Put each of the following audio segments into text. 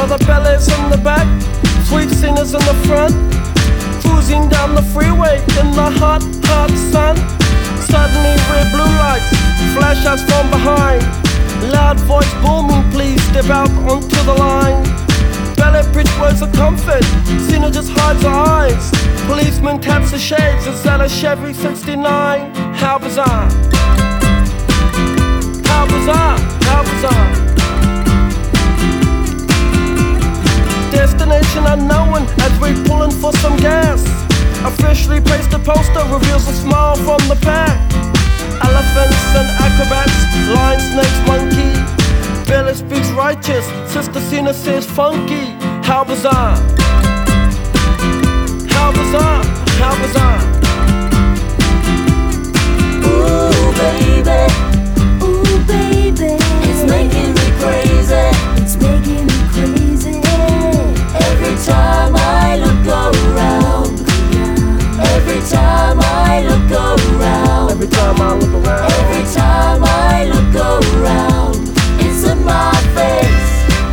Other bellies in the back, sweet singers in the front, cruising down the freeway in the hot, hot sun. Suddenly red blue lights flash us from behind. Loud voice booming, please step out onto the line. Ballet bridge words of comfort, Cena just hides her eyes. Policeman taps the shades, is that a Chevy 69? How bizarre, how bizarre, how bizarre. Destination unknown as we're pulling for some gas. Officially placed a poster, reveals a smile from the pack. Elephants and acrobats, lion, snakes, monkey. Billy speaks righteous, Sister Cena says funky. How bizarre, how bizarre, how bizarre. Ooh baby, it's making me crazy. It's making me crazy. Every time I look around, every time I look around, Every time I look around, every time I look around, it's in my face.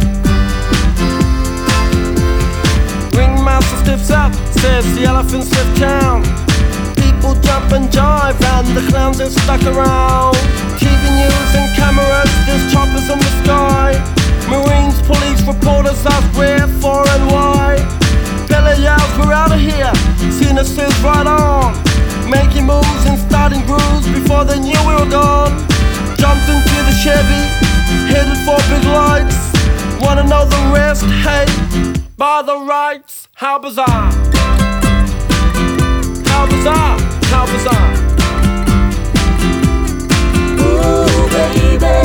Ringmaster stiffs up, says the elephants left town. People jump and jive and the clowns are stuck around. TV news and cameras, there's choppers in the sky. Marines, police, reporters ask where, for and why. Bella yells, we're out of here. Cena says right on, making moves and starting grooves before they knew we were gone. Jumped into the Chevy, headed for big lights. Wanna know the rest? Hey, by the rights. How bizarre, how bizarre, how bizarre. Ooh baby,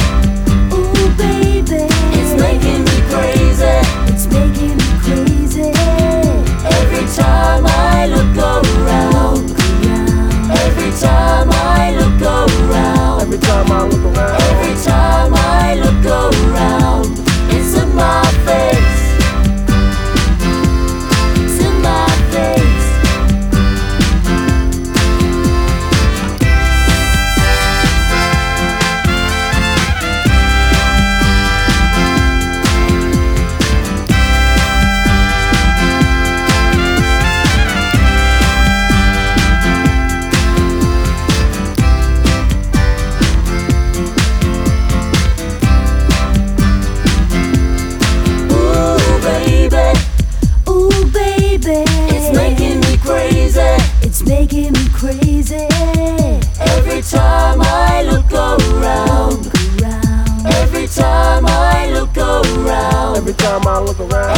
it's making me crazy. It's making me crazy. Every time I look around, every time I look around, Every time I look around, every time I look around, it's in my face. It's in my face. It's making me crazy. It's making me crazy. Every time I look around, every time I look around, every time I look around.